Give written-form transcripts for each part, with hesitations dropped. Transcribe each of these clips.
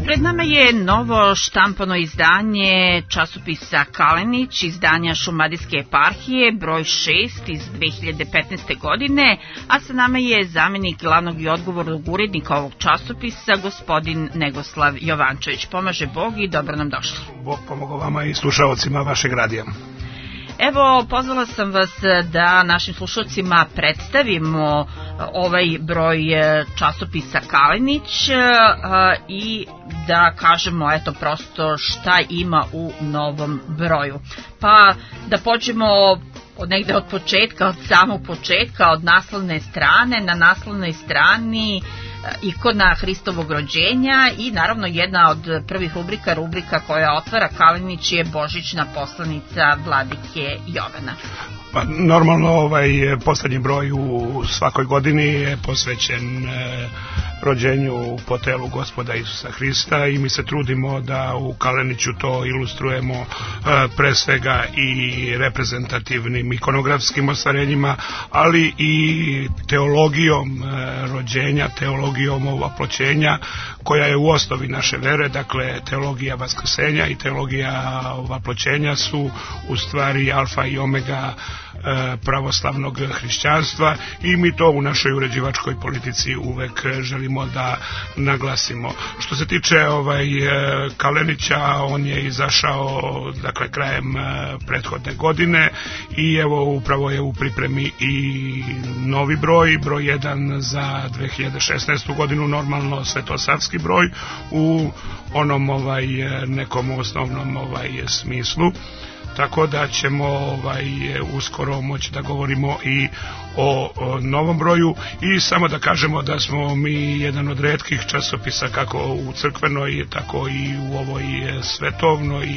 Pred nama je novo štampano izdanje časopisa Kalenić, izdanja Šumadijske eparhije, broj 6 iz 2015. godine, a sa nama je zamenik glavnog i odgovornog urednika ovog časopisa, gospodin Negoslav Jovančević. Pomaže Bog i dobro nam došli. Bog pomogao vama i slušalcima vašeg radija. Evo, pozvala sam vas da našim slušalcima predstavimo ovaj broj časopisa Kalenić i da kažemo, eto, prosto šta ima u novom broju. Pa da pođemo negde od početka, od samog početka, od naslovne strane. Na naslovnoj strani ikona Hristovog rođenja i naravno jedna od prvih rubrika koja otvara Kalenić je božićna poslanica vladike Jovana. Pa, normalno poslednji broj u svakoj godini je posvećen rođenju po telu Gospoda Isusa Hrista i mi se trudimo da u Kaleniću to ilustrujemo pre svega i reprezentativnim ikonografskim ostvarenjima, ali i teologijom rođenja, teologijom ovoploćenja koja je u osnovi naše vere, dakle teologija vaskrsenja i teologija ovoploćenja su u stvari alfa i omega pravoslavnog hrišćanstva i mi to u našoj uređivačkoj politici uvek želimo da naglasimo. Što se tiče Kalenića, on je izašao dakle krajem prethodne godine i evo upravo je u pripremi i novi broj 1 za 2016. godinu, normalno svetosavski broj u onom nekom osnovnom smislu. Tako da ćemo uskoro moći da govorimo i o novom broju i samo da kažemo da smo mi jedan od retkih časopisa kako u crkvenoj tako i u ovoj svetovnoj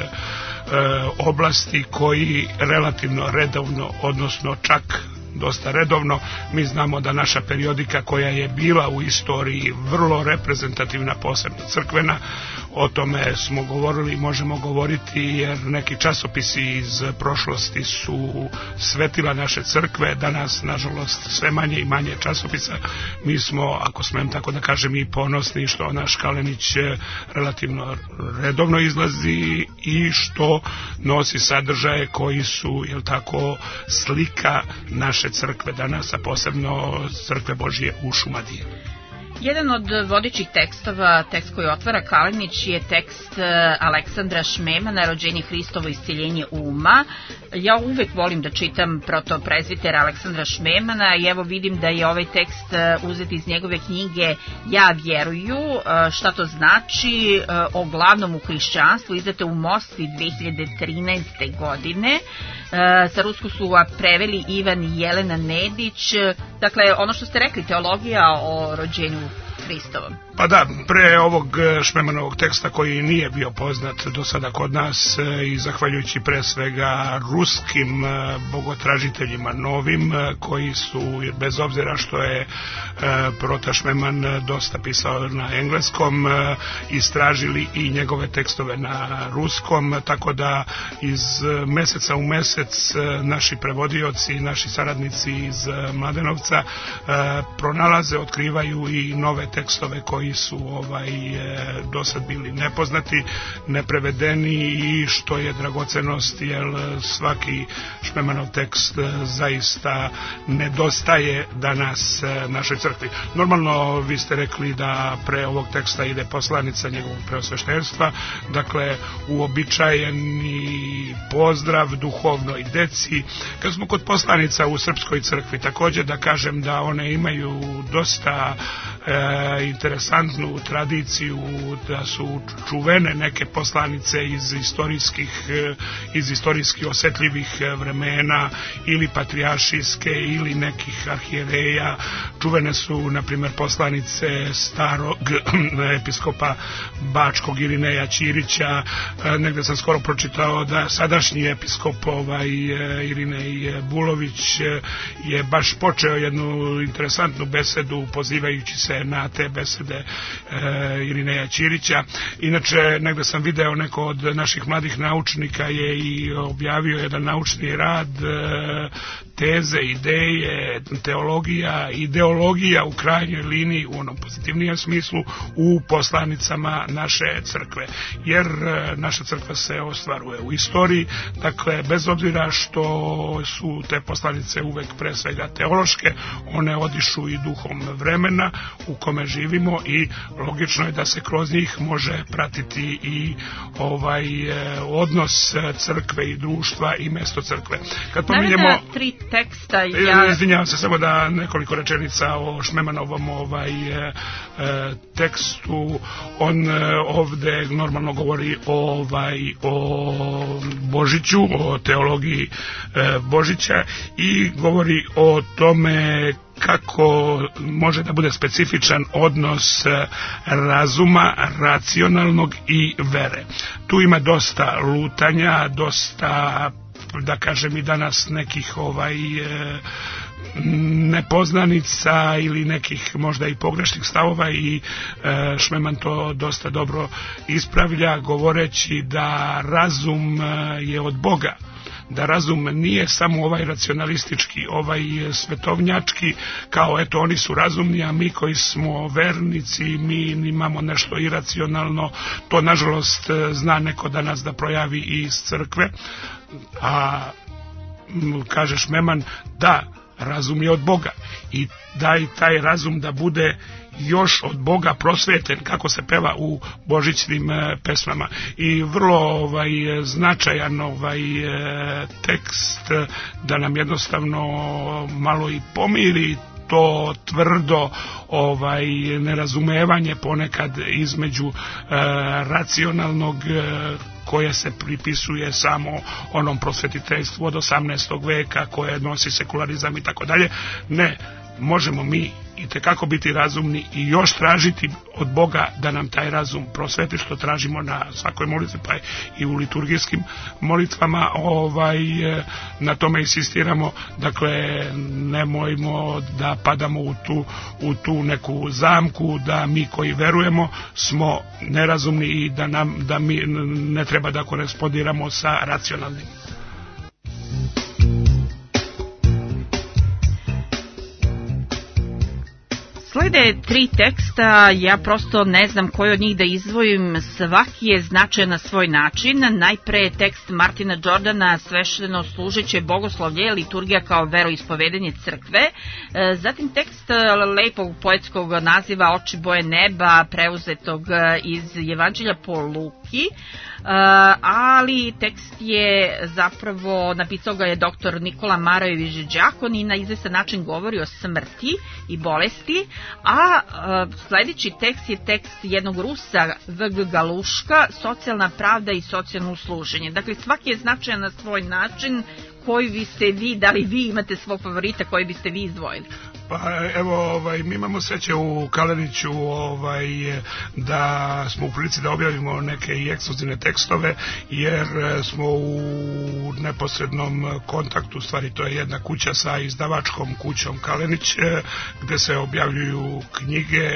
oblasti koji relativno redovno, odnosno čak dosta redovno, mi znamo da naša periodika koja je bila u istoriji vrlo reprezentativna, posebno crkvena, o tome smo govorili i možemo govoriti jer neki časopisi iz prošlosti su svetila naše crkve, danas nažalost sve manje i manje časopisa. Mi smo, ako smem tako da kažem, i ponosni što naš Kalenić relativno redovno izlazi i što nosi sadržaje koji su, jel tako, slika naše crkve danas, a posebno crkve Božije u Šumadiji. Jedan od vodećih tekstova, tekst koji otvara Kalenić, je tekst Aleksandra Šmemana, Rođenje Hristovo, isceljenje uma. Ja uvek volim da čitam protoprezbitera Aleksandra Šmemana i evo vidim da je ovaj tekst uzet iz njegove knjige Ja vjeruju, šta to znači, o glavnom u hrišćanstvu, izdate u Moskvi 2013. godine. Sa rusko su preveli Ivan i Jelena Nedić. Dakle, ono što ste rekli, teologija o rođenju Hristovom. Pa da, pre ovog Šmemanovog teksta koji nije bio poznat do sada kod nas i zahvaljujući pre svega ruskim bogotražiteljima novim koji su, bez obzira što je Prota Šmeman dosta pisao na engleskom, istražili i njegove tekstove na ruskom, tako da iz meseca u mesec naši prevodioci, naši saradnici iz Mladenovca pronalaze, otkrivaju i nove tekstove koji su do sad bili nepoznati, neprevedeni i što je dragocenost, jer svaki Šmemanov tekst zaista nedostaje danas našoj crkvi. Normalno, vi ste rekli da pre ovog teksta ide poslanica njegovog preosveštenstva, dakle uobičajeni pozdrav duhovnoj deci. Kad smo kod poslanica u srpskoj crkvi, također da kažem da one imaju dosta interesantnu tradiciju, da su čuvene neke poslanice iz istorijski osetljivih vremena ili patrijaršijske ili nekih arhijereja. Čuvene su, na primjer, poslanice starog episkopa Bačkog Irineja Ćirića. Negde sam skoro pročitao da sadašnji episkop Irinej Bulović je baš počeo jednu interesantnu besedu pozivajući se na te besede Irineja Ćirića. Inače, negde sam video, neko od naših mladih naučnika je i objavio jedan naučni rad, teze, ideje, teologija, ideologija u krajnjoj liniji, u onom pozitivnijem smislu, u poslanicama naše crkve. Jer naša crkva se ostvaruje u istoriji, dakle, bez obzira što su te poslanice uvek pre svega teološke, one odišu i duhom vremena u kome živimo i logično je da se kroz njih može pratiti i odnos crkve i društva i mesto crkve. Kad pominjemo tri teksta, izvinjavam se samo da nekoliko rečenica o Šmemanovom tekstu. On ovde normalno govori o Božiću, o teologiji Božića i govori o tome kako može da bude specifičan odnos razuma, racionalnog i vere. Tu ima dosta lutanja, dosta, da kažem i danas, nekih nepoznanica ili nekih možda i pogrešnih stavova i Šmeman to dosta dobro ispravlja govoreći da razum je od Boga, da razum nije samo ovaj racionalistički, ovaj svetovnjački, kao eto oni su razumni, a mi koji smo vernici, mi imamo nešto iracionalno. To nažalost zna neko danas da projavi i iz crkve, a kaže Šmeman da razum je od Boga i daj taj razum da bude još od Boga prosveten, kako se peva u božićnim pesmama. I vrlo značajan tekst da nam jednostavno malo i pomiri to tvrdo nerazumevanje ponekad između racionalnog koje se pripisuje samo onom prosvetiteljstvu od 18. veka koje nosi sekularizam i tako dalje. Ne, možemo mi itekako biti razumni i još tražiti od Boga da nam taj razum prosveti, što tražimo na svakoj molitvi, pa i u liturgijskim molitvama, na tome insistiramo. Dakle, nemojmo da padamo u tu neku zamku da mi koji verujemo smo nerazumni i da mi ne treba da korespondiramo sa racionalnim. Slede tri teksta, ja prosto ne znam koji od njih da izdvojim, svaki je značajan na svoj način. Najpre tekst Martina Đordana, svešteno služeće bogoslovlje, liturgija kao veroispovedanje crkve. Zatim tekst lepog poetskog naziva Oči boje neba, preuzetog iz Evanđelja po Luki. Ali tekst je zapravo, napisao ga je doktor Nikola Marojević Đakon i na izvestan način govori o smrti i bolesti, a sledeći tekst je tekst jednog Rusa, V.G. Galuška, socijalna pravda i socijalno služenje. Dakle, svaki je značajan na svoj način. Koji biste vi, da li vi imate svog favorita, koji biste vi izdvojili? Pa evo, mi imamo sreće u Kaleniću da smo u prilici da objavimo neke i ekskluzivne tekstove, jer smo u neposrednom kontaktu, stvari to je jedna kuća sa izdavačkom kućom Kalenić, gde se objavljuju knjige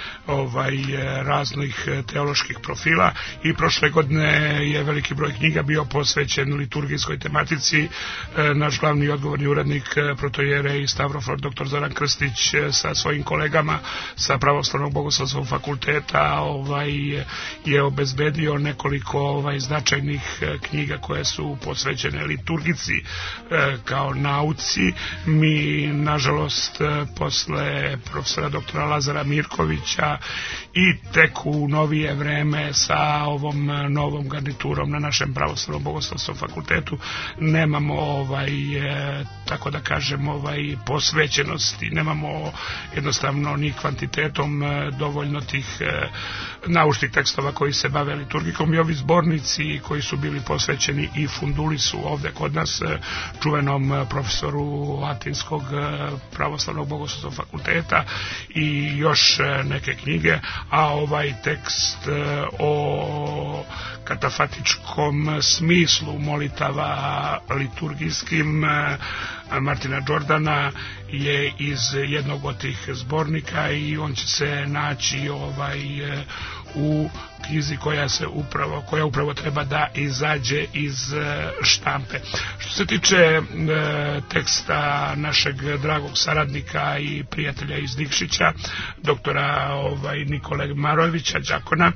raznih teoloških profila i prošle godine je veliki broj knjiga bio posvećen liturgijskoj tematici. Naš glavni odgovorni urednik protojerej Stavrofor dr. Zoran Krstić sa svojim kolegama sa Pravoslavnog bogoslovskog fakulteta je obezbedio nekoliko značajnih knjiga koje su posvećene liturgici kao nauci. Mi nažalost posle profesora doktora Lazara Mirkovića i tek u novije vreme sa ovom novom garniturom na našem Pravoslavnom bogoslovskom fakultetu nemamo tako da kažem posvećenosti, nemamo jednostavno ni kvantitetom dovoljno tih naučnih tekstova koji se bave liturgikom i ovi zbornici koji su bili posvećeni i Fundulisu ovde kod nas, čuvenom profesoru Latinskog Pravoslavnog bogoslovskog fakulteta i još neke knjige, a ovaj tekst o katafatičkom smislu molitava liturgijskim Martina Jordana je iz jednog od tih zbornika i on će se naći u knjizi koja upravo treba da izađe iz štampe. Što se tiče teksta našeg dragog saradnika i prijatelja iz Nikšića, doktora Nikole Marojevića, đakona,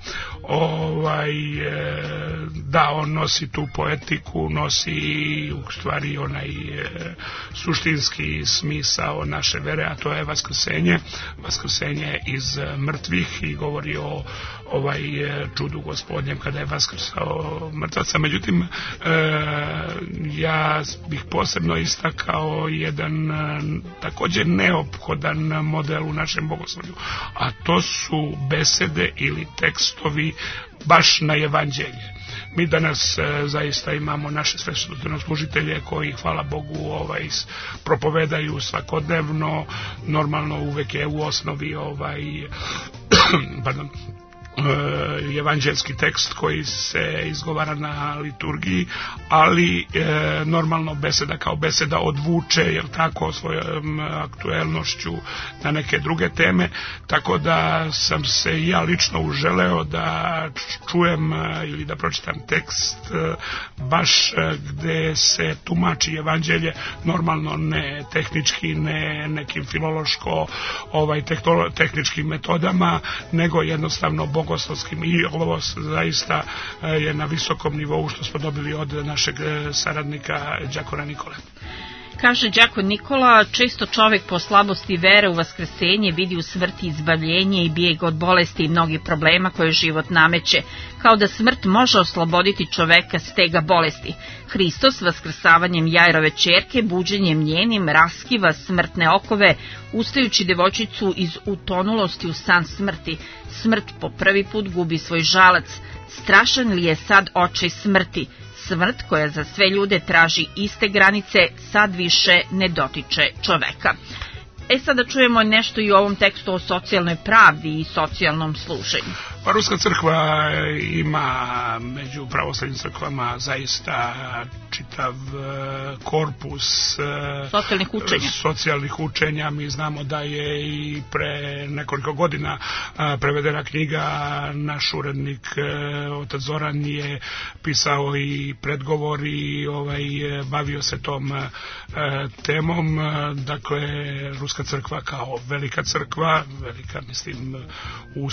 da, on nosi tu poetiku, nosi u stvari onaj suštinski smisao naše vere, a to je vaskrsenje iz mrtvih i govori o čudu Gospodnjem kada je vaskrsao mrtvaca. Međutim, ja bih posebno istakao jedan također neophodan model u našem bogoslovlju, a to su besede ili tekstovi baš na evanđelje. Mi danas zaista imamo naše sveštenoslужitelje koji, hvala Bogu, propovedaju svakodnevno. Normalno uvek je u osnovi evanđelski tekst koji se izgovara na liturgiji, ali normalno beseda kao beseda odvuče, jel tako, svojom aktuelnošću na neke druge teme, tako da sam se ja lično uželeo da čujem ili da pročitam tekst baš gde se tumači evanđelje, normalno ne tehnički, ne nekim filološko tehničkim metodama, nego jednostavno bogoslovskim, i ovo zaista je na visokom nivou što smo dobili od našeg saradnika đakona Nikole. Kaže đakon Nikola, često čovek po slabosti vere u vaskrsenje vidi u smrti izbavljenje i bijeg od bolesti i mnogih problema koje život nameće, kao da smrt može osloboditi čoveka stega bolesti. Hristos vaskrsavanjem Jairove ćerke, buđenjem njenim, raskiva smrtne okove, ustajući devojčicu iz utonulosti u san smrti. Smrt po prvi put gubi svoj žalac. Strašan li je sad očaj smrti? Smrt koja za sve ljude traži iste granice sad više ne dotiče čoveka. Sada čujemo nešto i u ovom tekstu o socijalnoj pravdi i socijalnom služenju. Pa Ruska crkva ima među pravoslavnim crkvama zaista čitav korpus socijalnih učenja. Mi znamo da je i pre nekoliko godina prevedena knjiga, naš urednik otac Zoran je pisao i predgovor i bavio se tom temom. Dakle, Ruska crkva kao velika crkva, velika mislim u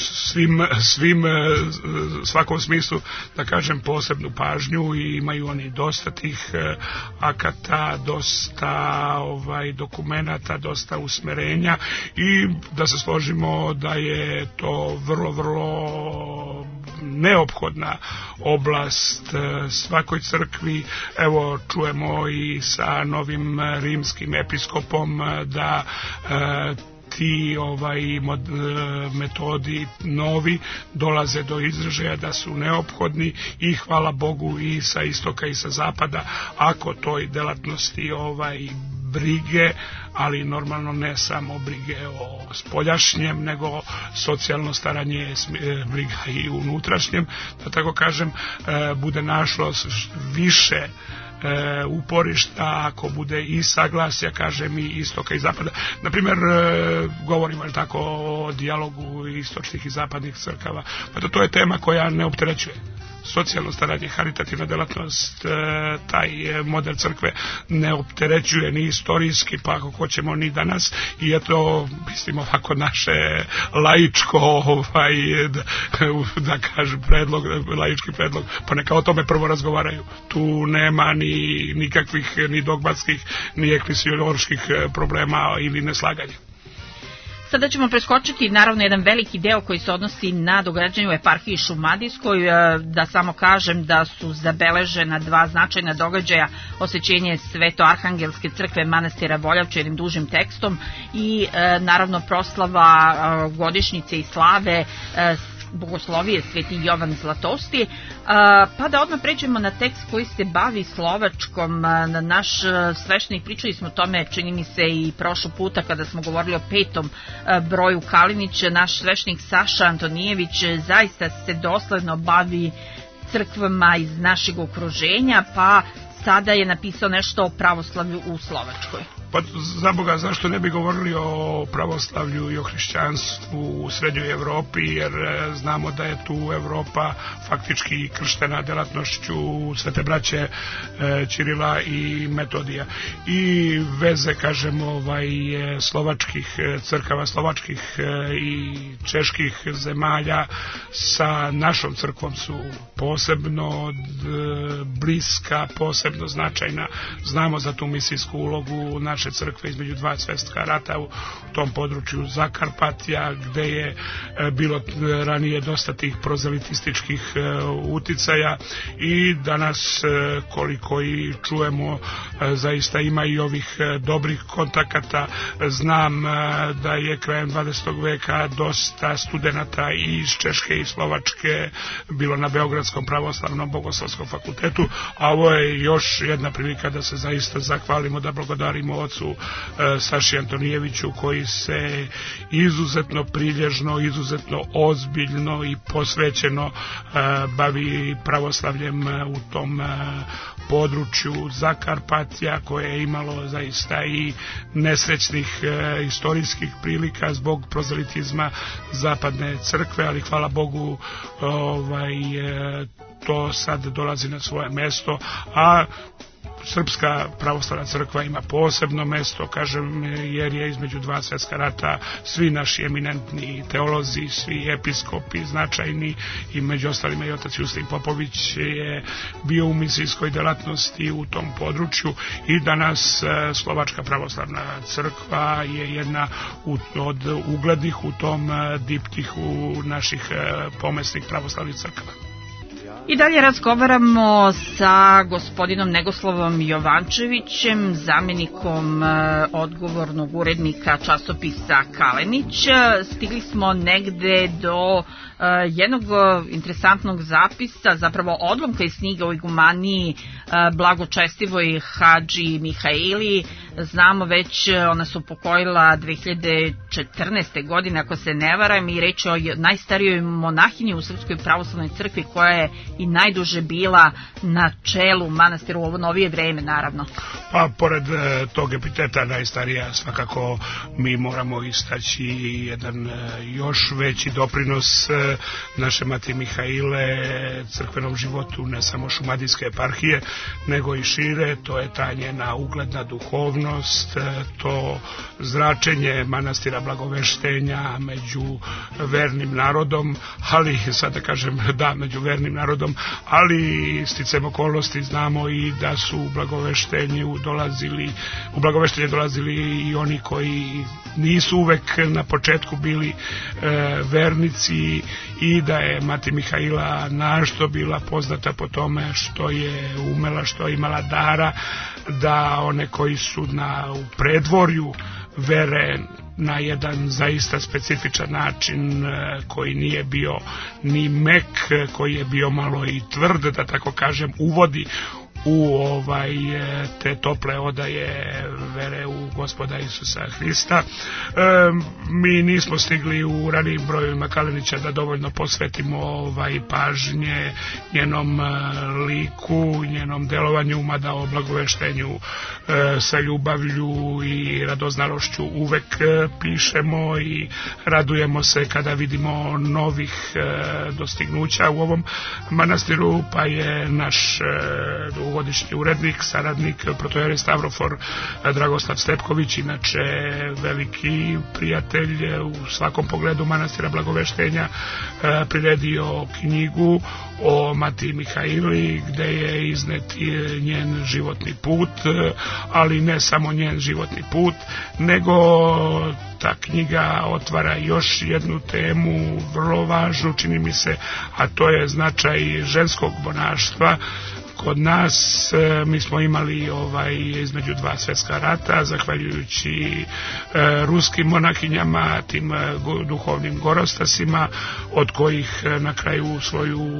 svakom smislu, da kažem, posebnu pažnju, i imaju oni dosta tih akata, dosta dokumenata, dosta usmerenja, i da se složimo da je to vrlo, vrlo neophodna oblast svakoj crkvi. Evo, čujemo i sa novim rimskim episkopom da ti metodi novi dolaze do izražaja, da su neophodni, i hvala Bogu i sa istoka i sa zapada, ako toj delatnosti brige, ali normalno ne samo brige o spoljašnjem, nego socijalno staranje, briga i unutrašnjem, da tako kažem, bude našlo više uporišta, ako bude i saglasja, kažem, i istoka i zapada. Naprimjer, govorimo tako o dijalogu istočnih i zapadnih crkava, pa to je tema koja ne opterećuje. Socijalno staranje, haritativna delatnost, taj model crkve ne opterećuje ni istorijski, pa ako hoćemo ni danas, i eto, mislim, ovako naše laičko, da kažem, laički predlog, pa neka o tome prvo razgovaraju. Tu nema ni nikakvih, ni dogmatskih, ni eklesioloških problema ili neslaganja. Sada ćemo preskočiti naravno jedan veliki deo koji se odnosi na događanje u eparhiji Šumadijskoj. Da samo kažem da su zabeležena dva značajna događaja: osvećenje Sveto-Arhangelske crkve manastira Voljavče jednim dužim tekstom i naravno proslava godišnjice i slave bogoslovije Sveti Jovan Zlatosti. Pa da odmah pređemo na tekst koji se bavi Slovačkom. Naš sveštenik, pričali smo o tome, čini mi se, i prošlog puta kada smo govorili o 5. broju Kalinić, naš sveštenik Saša Antonijević zaista se dosledno bavi crkvama iz našeg okruženja, pa sada je napisao nešto o pravoslavlju u Slovačkoj. Pa za Boga, zašto ne bi govorili o pravoslavlju i o hrišćanstvu u srednjoj Evropi, jer znamo da je tu Evropa faktički krštena delatnošću Svete braće Ćirila i Metodija. I veze, kažemo, slovačkih crkava, slovačkih i čeških zemalja sa našom crkvom su posebno bliska, posebno značajna. Znamo za tu misijsku ulogu naše crkve između dva svjetska rata u tom području Zakarpatja, gde je bilo ranije dosta tih prozelitističkih uticaja i danas, koliko i čujemo, zaista ima i ovih dobrih kontakata. Znam da je krajem 20. veka dosta studenata i iz Češke i Slovačke bilo na Beogradskom pravoslavnom bogoslovskom fakultetu, a ovo je još jedna prilika da se zaista zahvalimo, da blagodarimo ocu Saši Antonijeviću, koji se izuzetno prilježno, izuzetno ozbiljno i posvećeno bavi pravoslavljem u tom području Zakarpatja, koje je imalo zaista i nesrećnih istorijskih prilika zbog prozelitizma zapadne crkve, ali hvala Bogu to sad dolazi na svoje mesto, a Srpska pravoslavna crkva ima posebno mesto, kažem, jer je između dva svjetska rata svi naši eminentni teolozi, svi episkopi značajni i među ostalima i otac Justin Popović je bio u misijskoj delatnosti u tom području i danas Slovačka pravoslavna crkva je jedna od uglednih u tom diptihu naših pomesnih pravoslavnih crkava. I dalje razgovaramo sa gospodinom Negoslovom Jovančevićem, zamjenikom odgovornog urednika časopisa Kalenić. Stigli smo negde do jednog interesantnog zapisa, zapravo odlomka iz knjige o igumaniji blagočestivoj Hadži Mihaili. Znamo već, ona su pokojila 2014. godine, ako se ne varam, i reč o najstarijoj monahinji u Srpskoj pravoslavnoj crkvi, koja je i najduže bila na čelu manastira u ovo novije vreme, naravno. Pa, pored tog epiteta najstarija, svakako mi moramo istaći jedan još veći doprinos naše Mati Mihaile crkvenom životu, ne samo Šumadijske eparhije, nego i šire. To je ta njena ugledna duhovnost, to zračenje manastira Blagoveštenja među vernim narodom, ali sad da kažem da, među vernim narodom, ali sticem okolnosti znamo i da su u Blagoveštenje dolazili i oni koji nisu uvek na početku bili vernici, i da je Mati Mihaila našto bila poznata po tome što je umela, što je imala dara da one koji su u predvorju vere na jedan zaista specifičan način, koji nije bio ni mek, koji je bio malo i tvrd, da tako kažem, uvodi u te tople odaje vere u Gospoda Isusa Hrista. Mi nismo stigli u ranijim brojevima Kalenića da dovoljno posvetimo pažnje njenom liku, njenom delovanju, mada o Blagoveštenju sa ljubavlju i radoznalošću uvek pišemo i radujemo se kada vidimo novih dostignuća u ovom manastiru, pa je naš dugogodišnji urednik, saradnik, protojerej Stavrofor Dragoslav Stepković, inače veliki prijatelj u svakom pogledu manastira Blagoveštenja, priredio knjigu o Mati Mihaili, gde je iznet njen životni put, ali ne samo njen životni put, nego ta knjiga otvara još jednu temu, vrlo važnu, čini mi se, a to je značaj ženskog monaštva. Kod nas mi smo imali između dva svjetska rata, zahvaljujući ruskim monahinjama, tim duhovnim gorostasima, od kojih na kraju svoju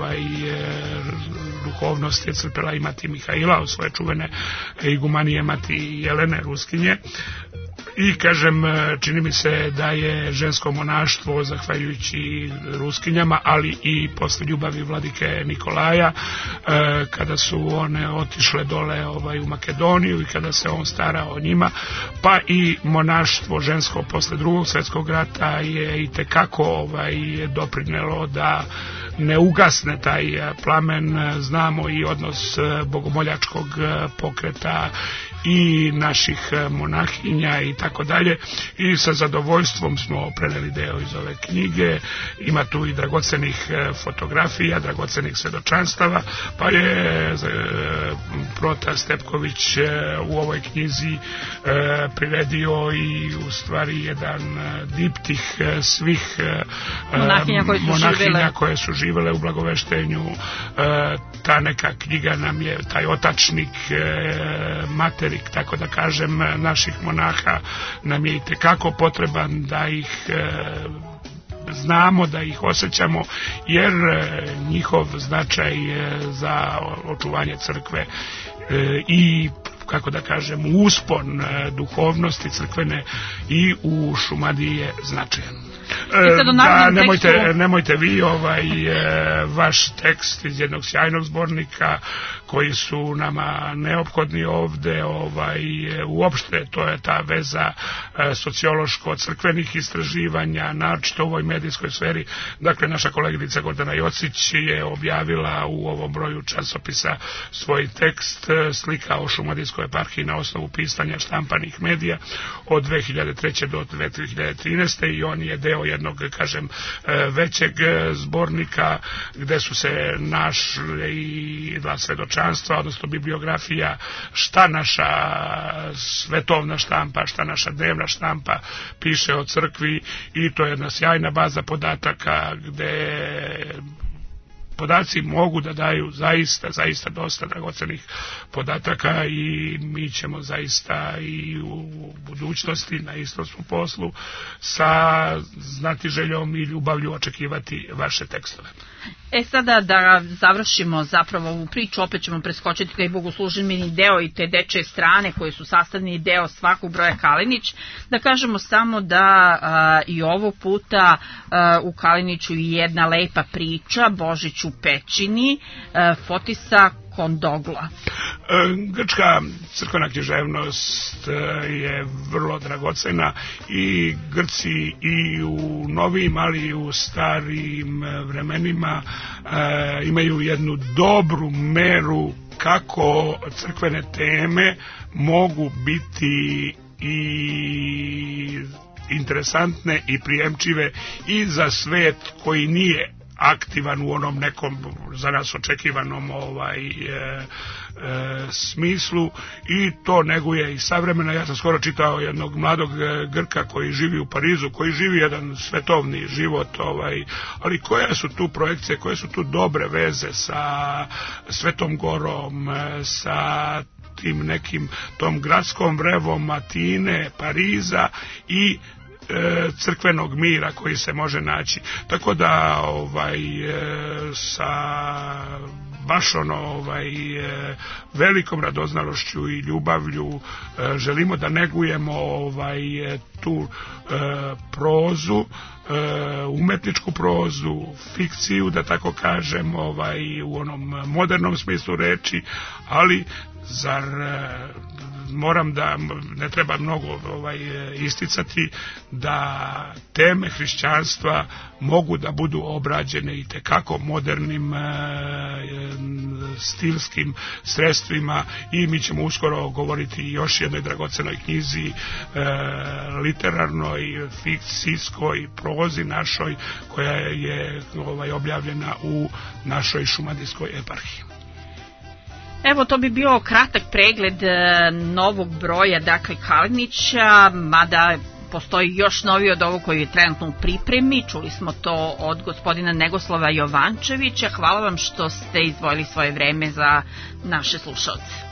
duhovnost je crpela i Mati Mihaila, od svoje čuvene igumanije Mati Jelene Ruskinje. I kažem, čini mi se da je žensko monaštvo, zahvaljujući Ruskinjama, ali i posle ljubavi vladike Nikolaja, kada su one otišle dole u Makedoniju i kada se on starao o njima, pa i monaštvo žensko posle Drugog svjetskog rata je itekako doprinelo da ne ugasne taj plamen. Znamo i odnos bogomoljačkog pokreta i naših monahinja i tako dalje, i sa zadovoljstvom smo preneli deo iz ove knjige. Ima tu i dragocenih fotografija, dragocenih svedočanstava, pa je Prota Stepković u ovoj knjizi priredio i u stvari jedan diptih svih monahinja koje su živele u Blagoveštenju. Ta neka knjiga nam je, taj otačnik, materik, tako da kažem, naših monaha nam je itekako potreban, da ih znamo, da ih osjećamo, jer njihov značaj za očuvanje crkve i, kako da kažem, uspon duhovnosti crkvene i u Šumadiji je značajan. Da, nemojte vi vaš tekst iz jednog sjajnog zbornika koji su nama neophodni ovde, uopšte to je ta veza sociološko-crkvenih istraživanja, naročito u ovoj medijskoj sferi. Dakle, naša koleginica Gordana Jocić je objavila u ovom broju časopisa svoj tekst Slika o Šumadijskoj eparhiji na osnovu pisanja štampanih medija od 2003. do 2013. i on je deo jednog, kažem, većeg zbornika gde su se našli i dva svedočanstva, odnosno bibliografija, šta naša svetovna štampa, šta naša dnevna štampa piše o crkvi, i to je jedna sjajna baza podataka gde podaci mogu da daju zaista dosta dragocenih podataka, i mi ćemo zaista i u budućnosti na istom smo poslu sa znatiželjom i ljubavlju očekivati vaše tekstove. Sada da završimo zapravo ovu priču, opet ćemo preskočiti taj bogoslužbeni deo i te dečje strane koje su sastavni deo svakog broja Kalenić, da kažemo samo da i ovo puta u Kaleniću je jedna lepa priča, Božić u pećini, Fotisa Kondogla. Grčka crkvena književnost je vrlo dragocena, i Grci i u novim, ali i u starim vremenima imaju jednu dobru meru kako crkvene teme mogu biti i interesantne i prijemčive i za svet koji nije aktivan u onom nekom za nas očekivanom smislu, i to neguje i savremena. Ja sam skoro čitao jednog mladog Grka koji živi u Parizu, koji živi jedan svetovni život, ali koje su tu projekcije, koje su tu dobre veze sa Svetom Gorom, sa tim nekim tom gradskom vrevom Atine, Pariza i crkvenog mira koji se može naći. Tako da sa baš velikom radoznalošću i ljubavlju želimo da negujemo tu prozu, umetničku prozu, fikciju, da tako kažem, u onom modernom smislu reči, ali zar moram da, ne treba mnogo isticati da teme hrišćanstva mogu da budu obrađene i tekako modernim stilskim sredstvima, i mi ćemo uskoro govoriti još jednoj dragocenoj knjizi, literarnoj, fikcijskoj prozi našoj, koja je objavljena u našoj Šumadijskoj eparhiji. Evo, to bi bio kratak pregled novog broja, dakle, Kalenića, mada postoji još novi od ovog koji je trenutno u pripremi. Čuli smo to od gospodina Negoslava Jovančevića. Hvala vam što ste izdvojili svoje vreme za naše slušalce.